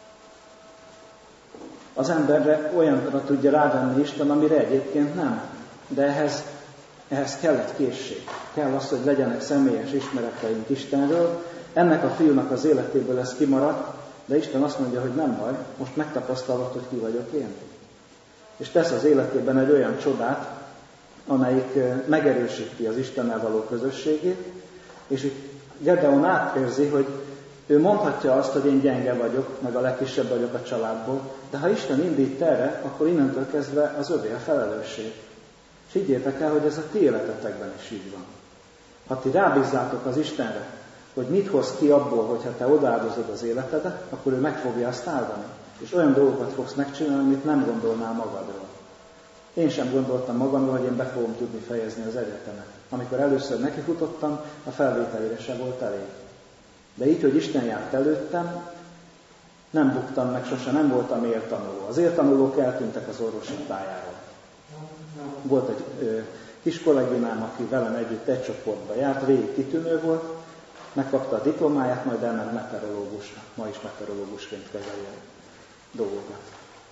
A: Az emberre olyanra tudja rávenni Isten, amire egyébként nem. De ehhez kellett készség. Kell az, hogy legyenek személyes ismereteink Istenről. Ennek a fiúnak az életéből ez kimaradt, de Isten azt mondja, hogy nem baj, most megtapasztalod, hogy ki vagyok én. És tesz az életében egy olyan csodát, amelyik megerősíti az Istennel való közösségét, és itt Gedeon átérzi, hogy ő mondhatja azt, hogy én gyenge vagyok, meg a legkisebb vagyok a családból, de ha Isten indít erre, akkor innentől kezdve az övé a felelősség. És higgyétek el, hogy ez a ti életetekben is így van. Ha ti rábízzátok az Istenre, hogy mit hoz ki abból, hogyha te odaáldozod az életedet, akkor ő meg fogja azt áldani. És olyan dolgokat fogsz megcsinálni, amit nem gondolnál magadról. Én sem gondoltam magamról, hogy én be fogom tudni fejezni az egyetemet. Amikor először nekifutottam, a felvételére se volt elég. De így, hogy Isten járt előttem, nem buktam meg sose, nem voltam éltanuló. Az éltanulók eltűntek az orvosi pályáról. Volt egy kis kolléginám, aki velem együtt egy csoportba járt, végig kitűnő volt, megkapta a diplomáját, majd elment meteorológusra. Ma is meteorológusként kezeli a dolgokat.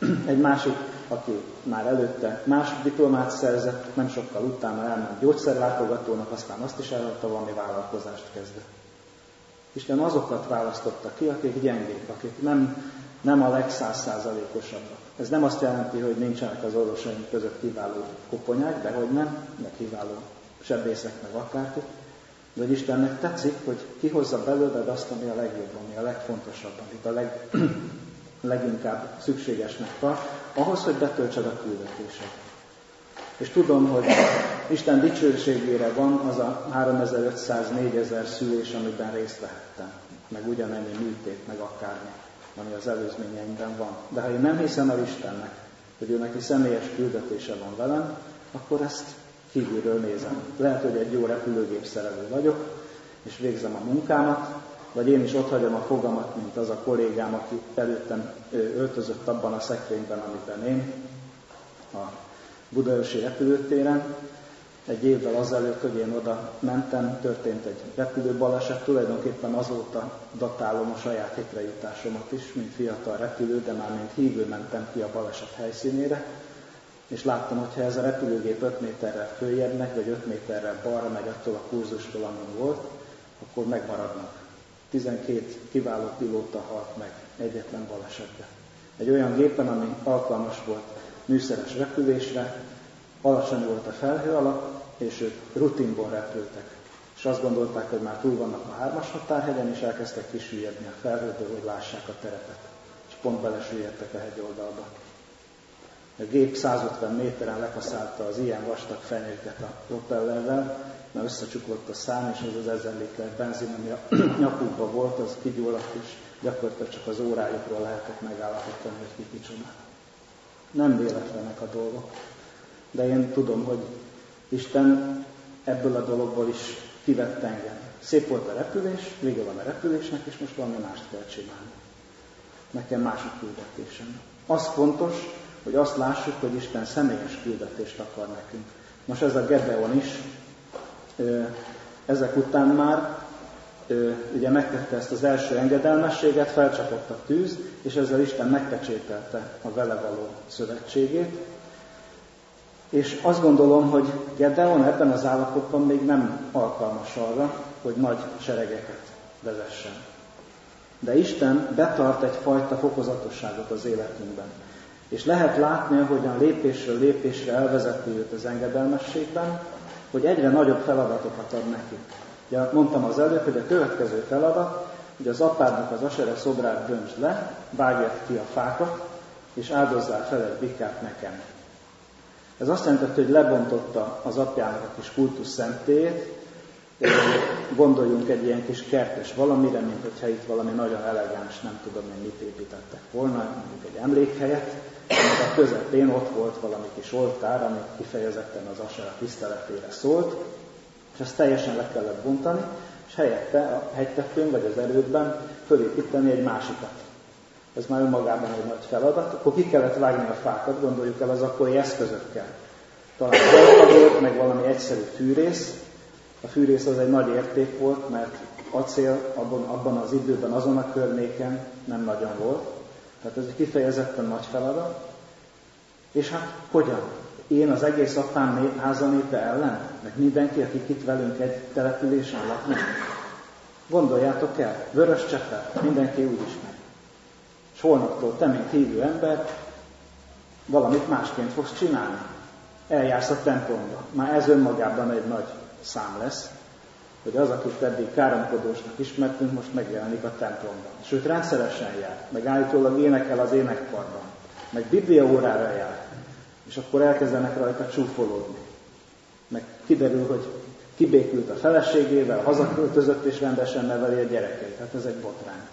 A: Egy másik, aki már előtte más diplomát szerzett, nem sokkal utána elment gyógyszerlátogatónak, aztán azt is elhagyta, valami vállalkozást kezdett. Isten azokat választotta ki, akik gyengék, akik nem a legszázszázalékosabbak. Ez nem azt jelenti, hogy nincsenek az orvosaink között kiváló koponyák, de hogy nem, de kiváló sebészek meg akárki. De hogy Istennek tetszik, hogy kihozza belőled azt, ami a legjobb, ami a legfontosabb, amit a leginkább szükségesnek tart, ahhoz, hogy betöltsed a küldetésed. És tudom, hogy Isten dicsőségére van az a 3500-4000 szülés, amiben részt vehettem. Meg ugyanennyi műtét, meg akármi, ami az előzményeimben van. De ha én nem hiszem el Istennek, hogy ő neki személyes küldetése van velem, akkor ezt kívülről nézem. Lehet, hogy egy jó repülőgép szerelő vagyok, és végzem a munkámat, vagy én is ott hagyom a fogamat, mint az a kollégám, aki előttem öltözött abban a szekrényben, amiben én, a Budaörsi repülőtéren. Egy évvel azelőtt, hogy én oda mentem, történt egy repülőbaleset, tulajdonképpen azóta datálom a saját hitrejutásomat is, mint fiatal repülő, de már mint hívő mentem ki a baleset helyszínére, és láttam, hogy ha ez a repülőgép 5 méterrel följebb megy, vagy 5 méterrel balra megy attól a kurzustól, amin volt, akkor megmaradnak. 12 kiváló pilóta halt meg egyetlen balesetben. Egy olyan gépen, ami alkalmas volt műszeres repülésre, alacsony volt a felhő alak, és ők rutinból repültek. És azt gondolták, hogy már túl vannak a 3-as határhegyen, és elkezdtek kisüllyedni a felhőből, hogy lássák a terepet. És pont belesüllyedtek a hegyoldalba. A gép 150 méteren lekaszálta az ilyen vastag fenyőket a propellerrel, mert összecsuklott a szám, és az 1000 liter benzin, ami a nyakukban volt, az kigyulladt, és gyakorlatilag csak az órájukról lehetett megállapítani, hogy ki kicsoda. Nem véletlenek a dolgok. De én tudom, hogy Isten ebből a dologból is kivett engem. Szép volt a repülés, vége van a repülésnek, és most valami mást kell csinálni. Nekem más a küldetésem. Az fontos, hogy azt lássuk, hogy Isten személyes küldetést akar nekünk. Most ez a Gedeon is, ezek után már ugye megtette ezt az első engedelmességet, felcsapott a tűz, és ezzel Isten megpecsételte a vele való szövetségét. És azt gondolom, hogy Gedeon ebben az állapotban még nem alkalmas arra, hogy nagy seregeket vezessen. De Isten betart egyfajta fokozatosságot az életünkben. És lehet látni, ahogyan lépésről lépésre elvezeti őt az engedelmességben, hogy egyre nagyobb feladatokat ad neki. Ugye mondtam az előbb, hogy a következő feladat, hogy az apádnak az asere szobrát döntsd le, vágjad ki a fákat, és áldozzál fel egy bikát nekem. Ez azt jelentette, hogy lebontotta az apjának a kis kultusz szentélyét, gondoljunk egy ilyen kis kertes valamire, mint hogyha itt valami nagyon elegáns, nem tudom én mit építettek volna, mondjuk egy emlékhelyet, aminek a közepén ott volt valami kis oltár, ami kifejezetten az asera tiszteletére szólt, és ezt teljesen le kellett bontani, és helyette a hegytetőn vagy az erődben fölépíteni egy másikat. Ez már önmagában egy nagy feladat. Akkor ki kellett vágni a fákat, gondoljuk el az akkori eszközökkel. Talán bolta volt, meg valami egyszerű fűrész. A fűrész az egy nagy érték volt, mert acél abban az időben, azon a környéken nem nagyon volt. Tehát ez egy kifejezetten nagy feladat. És hát hogyan? Én az egész apám házanépe ellen? Meg mindenki, akik itt velünk egy településen laknak? Gondoljátok el, vörös cseppel, mindenki úgy ismer. És holnaptól te, mint hívő ember, valamit másként fogsz csinálni. Eljársz a templomba. Már ez önmagában egy nagy szám lesz, hogy az, akit eddig káromkodósnak ismertünk, most megjelenik a templomban. Sőt, rendszeresen jár, meg állítólag énekel az énekkarban, meg bibliaórára jár, és akkor elkezdenek rajta csúfolódni. Meg kiderül, hogy kibékült a feleségével, hazaköltözött és rendesen neveli a gyerekeit. Hát ez egy botrány.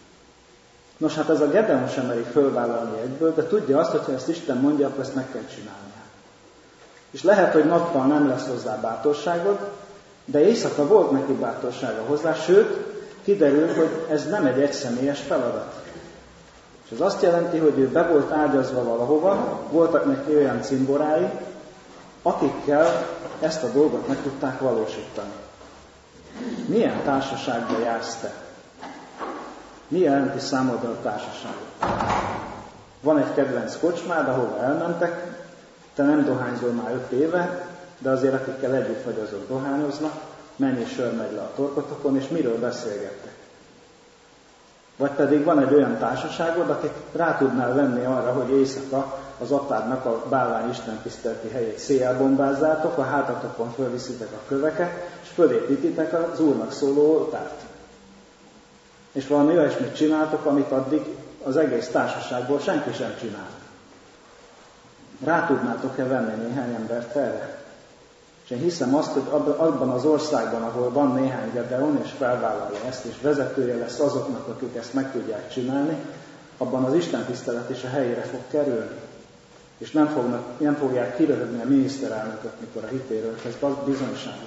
A: Nos, hát ez a Gedeon sem meri fölvállalni egyből, de tudja azt, hogy ha ezt Isten mondja, akkor ezt meg kell csinálnia. És lehet, hogy nappal nem lesz hozzá bátorságod, de éjszaka volt neki bátorsága hozzá, sőt, kiderül, hogy ez nem egy egyszemélyes feladat. És ez azt jelenti, hogy ő be volt ágyazva valahova, voltak neki olyan cimborái, akikkel ezt a dolgot meg tudták valósítani. Milyen társaságba jársz te? Mi jelenti számodra a társaságot? Van egy kedvenc kocsmád, ahova elmentek, te nem dohányzol már 5 éve, de azért akikkel együtt vagy, azok dohányoznak, mennyi sör megy le a torkotokon, és miről beszélgettek. Vagy pedig van egy olyan társaságod, akit rá tudnál venni arra, hogy éjszaka az apádnak a bálvány istentiszteleti helyét széjjelbombázzátok, a hátatokon fölviszitek a köveket, és fölépítitek az Úrnak szóló oltárt. És valami olyasmit csináltok, amit addig az egész társaságból senki sem csinált. Rá tudnátok-e venni néhány embert erre? És én hiszem azt, hogy abban az országban, ahol van néhány Gedeon, és felvállalja ezt, és vezetője lesz azoknak, akik ezt meg tudják csinálni, abban az istentisztelet is a helyére fog kerülni. És nem fogják kiröhögni a miniszterelnököt, mikor a hitéről kezd bizonyságot.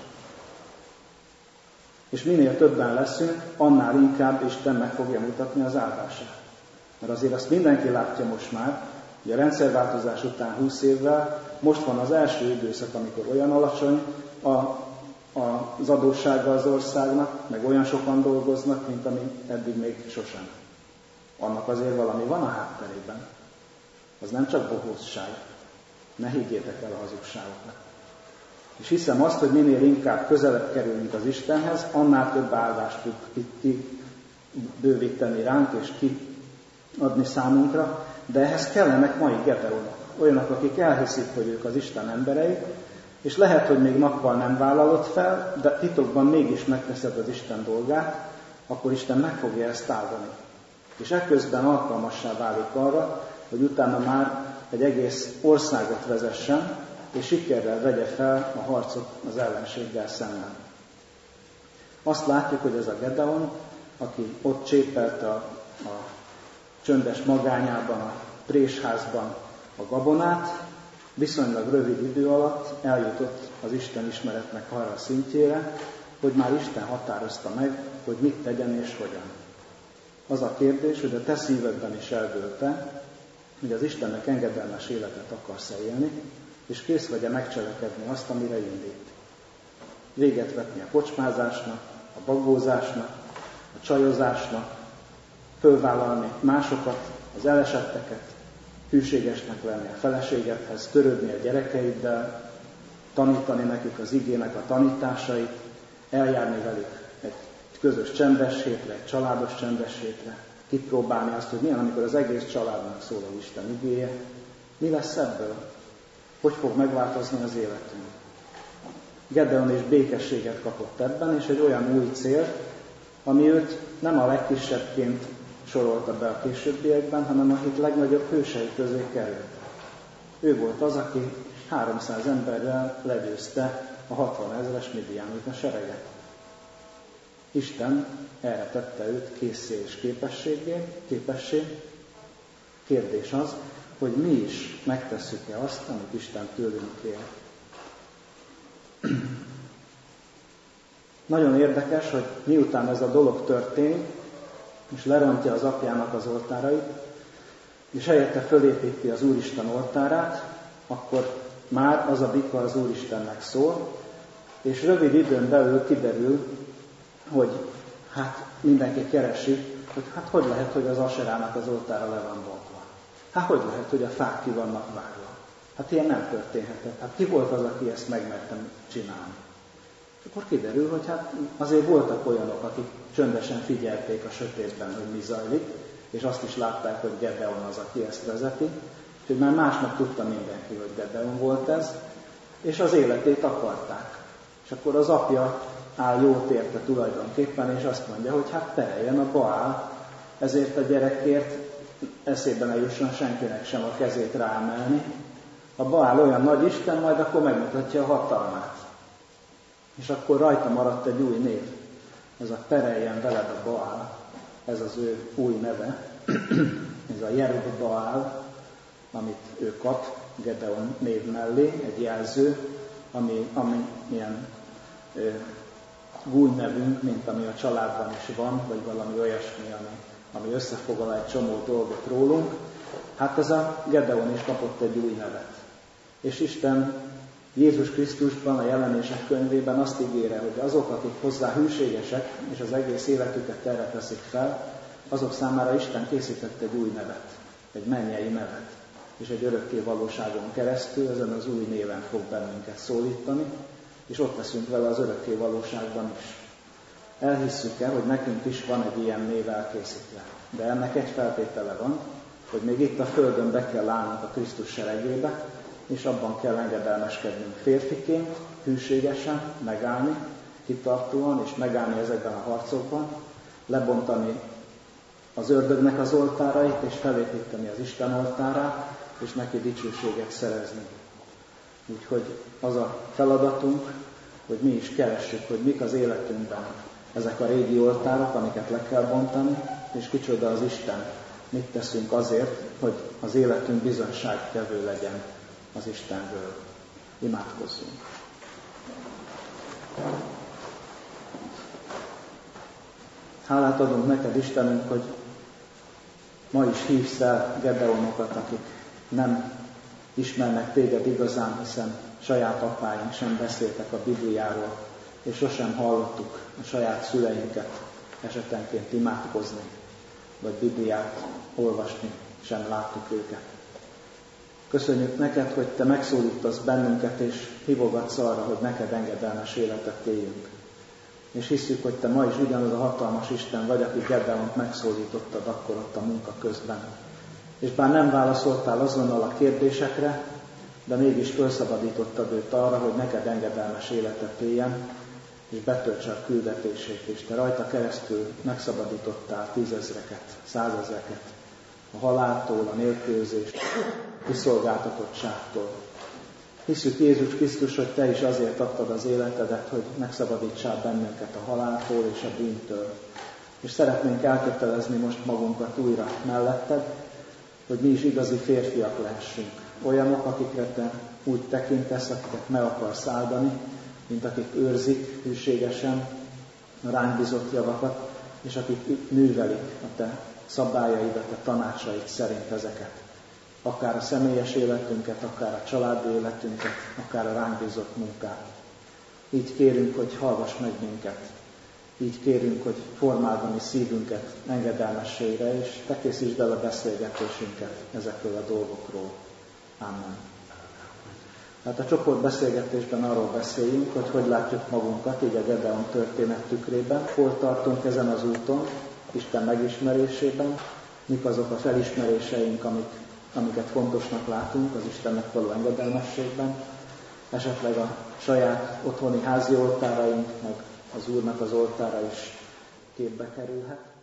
A: És minél többen leszünk, annál inkább Isten meg fogja mutatni az áldását. Mert azért azt mindenki látja most már, hogy a rendszerváltozás után 20 évvel most van az első időszak, amikor olyan alacsony az adóssága az országnak, meg olyan sokan dolgoznak, mint ami eddig még sosem. Annak azért valami van a hátterében. Az nem csak bohózság. Ne higgyétek el a hazugságokat. És hiszem azt, hogy minél inkább közelebb kerülünk az Istenhez, annál több áldást tud bővíteni ránk és kiadni számunkra, de ehhez kellenek mai Gedeonok. Olyanok, akik elhiszik, hogy ők az Isten emberei, és lehet, hogy még nappal nem vállalod fel, de titokban mégis megteszed az Isten dolgát, akkor Isten meg fogja ezt áldani. És ekközben alkalmassá válik arra, hogy utána már egy egész országot vezessen, és sikerrel vegye fel a harcot az ellenséggel szemben. Azt látjuk, hogy ez a Gedeon, aki ott csépelte a csöndes magányában, a présházban a gabonát, viszonylag rövid idő alatt eljutott az Isten ismeretnek arra a szintjére, hogy már Isten határozta meg, hogy mit tegyen és hogyan. Az a kérdés, hogy a te szívedben is eldőlte, hogy az Istennek engedelmes életet akarsz élni, és kész vagy-e megcselekedni azt, amire indít. Véget vetni a kocsmázásnak, a bagózásnak, a csajozásnak, fölvállalni másokat, az elesetteket, hűségesnek lenni a feleségedhez, törődni a gyerekeiddel, tanítani nekik az igének a tanításait, eljárni velük egy közös csendes hétre, egy családos csendes hétre, kipróbálni azt, hogy milyen, amikor az egész családnak szól az Isten igéje. Mi lesz ebből? Hogy fog megváltozni az életünk? Gedeon is békességet kapott ebben, és egy olyan új cél, ami őt nem a legkisebbként sorolta be a későbbiekben, hanem a hit legnagyobb hősei közé került. Ő volt az, aki 300 emberrel legyőzte a 60 000-es midiánita sereget. Isten erre tette őt készé és képessé. Kérdés az, hogy mi is megtesszük-e azt, amit Isten tőlünk kér. Nagyon érdekes, hogy miután ez a dolog történik, és lerontja az apjának az oltárait, és helyette fölépíti az Úristen oltárát, akkor már az a bika az Úristennek szól, és rövid időn belül kiderül, hogy hát mindenki keresi, hogy lehet, hogy az Aserának az oltára le van bontva. Hogy lehet, hogy a fák ki vannak vágva. Ilyen nem történhetett. Ki volt az, aki ezt megmertem csinálni? És akkor kiderül, hogy azért voltak olyanok, akik csöndesen figyelték a sötétben, hogy mi zajlik, és azt is látták, hogy Gedeon az, aki ezt vezeti. Úgyhogy már másnap tudta mindenki, hogy Gedeon volt ez, és az életét akarták. És akkor az apja áll jót érte tulajdonképpen, és azt mondja, hogy pereljen a Baál, ezért a gyerekért eszébe ne jusson senkinek sem a kezét ráemelni. A Baál olyan nagy Isten, majd akkor megmutatja a hatalmát. És akkor rajta maradt egy új név. Ez a pereljen veled a Baál, ez az ő új neve. Ez a Jerub-Baál, amit ő kap Gedeon név mellé, egy jelző, ami ilyen gúnynevünk, mint ami a családban is van, vagy valami olyasmi, ami összefoglal egy csomó dolgot rólunk. Ez a Gedeon is kapott egy új nevet. És Isten Jézus Krisztusban, a Jelenések könyvében azt ígéri, hogy azok, akik hozzá hűségesek, és az egész életüket erre teszik fel, azok számára Isten készített egy új nevet. egy mennyei nevet, és egy örökké valóságon keresztül ezen az új néven fog bennünket szólítani, és ott leszünk vele az örökké valóságban is. Elhisszük-e, hogy nekünk is van egy ilyen név elkészítve, de ennek egy feltétele van, hogy még itt a földön be kell állnunk a Krisztus seregébe, és abban kell engedelmeskednünk férfiként, hűségesen, megállni, kitartóan, és megállni ezekben a harcokban, lebontani az ördögnek az oltárait, és felépíteni az Isten oltárát, és neki dicsőséget szerezni. Úgyhogy az a feladatunk, hogy mi is keressük, hogy mik az életünkben ezek a régi oltárok, amiket le kell bontani, és kicsoda az Isten, mit teszünk azért, hogy az életünk bizonyságtevő legyen az Istenről. Imádkozzunk! Hálát adunk neked, Istenünk, hogy ma is hívsz el Gedeonokat, akik nem ismernek téged igazán, hiszen saját apáink sem beszéltek a Bibliáról, és sosem hallottuk a saját szüleinket esetenként imádkozni, vagy Bibliát olvasni, sem láttuk őket. Köszönjük neked, hogy te megszólítasz bennünket, és hívogatsz arra, hogy neked engedelmes életet éljünk. És hiszük, hogy te ma is ugyanaz a hatalmas Isten vagy, aki Gedeont megszólítottad akkor ott a munka közben. És bár nem válaszoltál azonnal a kérdésekre, de mégis felszabadítottad őt arra, hogy neked engedelmes életet éljen, és betöltse a küldetését, és te rajta keresztül megszabadítottál 10 000-eket, 100 000-eket a haláltól, a nélkülözést, kiszolgáltatottságtól. Hiszük, Jézus Krisztus, hogy te is azért adtad az életedet, hogy megszabadítsál bennünket a haláltól és a bűntől. És szeretnénk elkötelezni most magunkat újra melletted, hogy mi is igazi férfiak lehessünk. Olyanok, akikre te úgy tekintesz, akiket meg akarsz áldani, mint akik őrzik hűségesen a ránk bízott javakat, és akik művelik a te szabályaid, a te tanácsaid szerint ezeket. Akár a személyes életünket, akár a családi életünket, akár a ránk bízott munkát. Így kérünk, hogy hallgass meg minket. Így kérünk, hogy formáld a mi szívünket engedelmességre, és te készítsd el a beszélgetésünket ezekről a dolgokról. Amen. Hát a csoportbeszélgetésben arról beszéljünk, hogy látjuk magunkat, így a Gedeon történet tükrében. Hol tartunk ezen az úton, Isten megismerésében, mik azok a felismeréseink, amiket fontosnak látunk az Istennek való engedelmességben, esetleg a saját otthoni házi oltáraink, meg az Úrnak az oltára is képbe kerülhet.